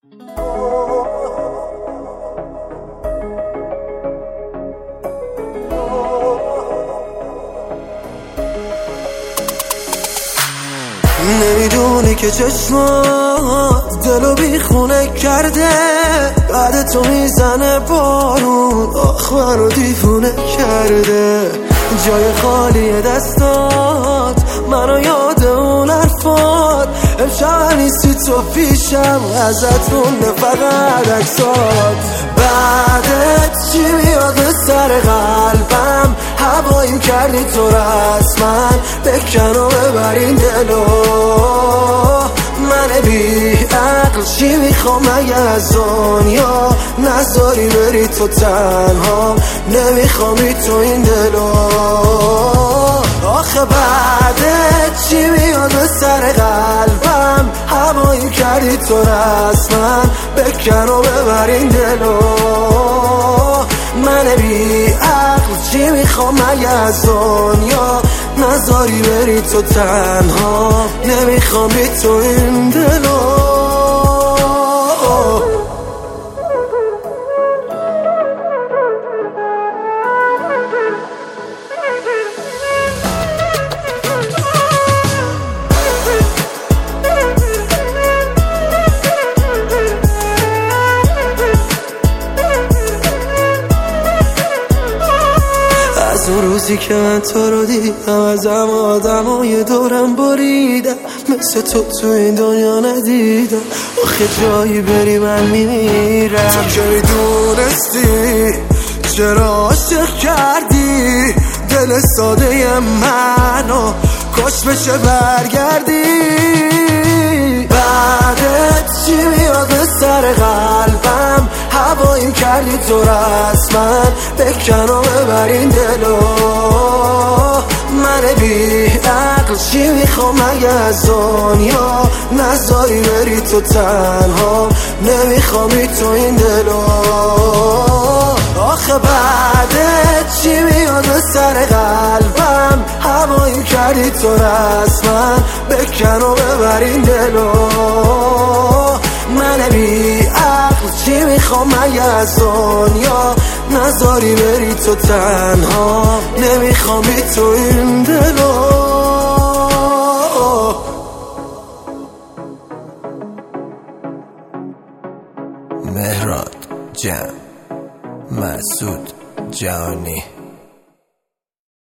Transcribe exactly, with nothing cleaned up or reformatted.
نمیدونی که چشمات دلو بیخونه کرده، بعد تو میزنه بارون، آخ منو دیوونه کرده. جای خالی دستات منو یاد اون حرفات، امشب نیستی تو پیشم، ازت مونده فقط عکسات. بعدت چی میاد به سر قلبم، هواییم کردی تو رسما، بکن و ببر این دلو. من بی عقل چی میخوام مگه از دنیا، نذاری بری تو تنها، نمیخوامی تو این دلو. آخه بعدت چی میاد به سر قلبم، هواییم کردی تو رسما، بکن و ببر این دلو. من بی عقل چی میخوام مگه از دنیا، نذاری بری تو تنها، نمیخوام بی تو این دلو. اون روزی که من تو رو دیدم، ازم آدمای دورم بریدم، مثل تو تو این دنیا ندیدم. آخه جایی بری من میمیرم. تو که میدونستی چرا عاشق کردی دل ساده منو، کاش بشه برگردی. بعدت چی میاد به سر قلبم، هواییم کردی تو رسما، بکن و ببر این دلو. من بی عقل چی میخوام مگه از دنیا، نذاری بری تو تنها، نمیخوامی تو این دلو. آخه بعدت چی میاد به سر قلبم، هواییم کردی تو رسما، بکن و ببر این دلو. من بی عقل چی میخوام مگه از دنیا، نذاری بری تو تنها، نمیخوام بی تو این دلو.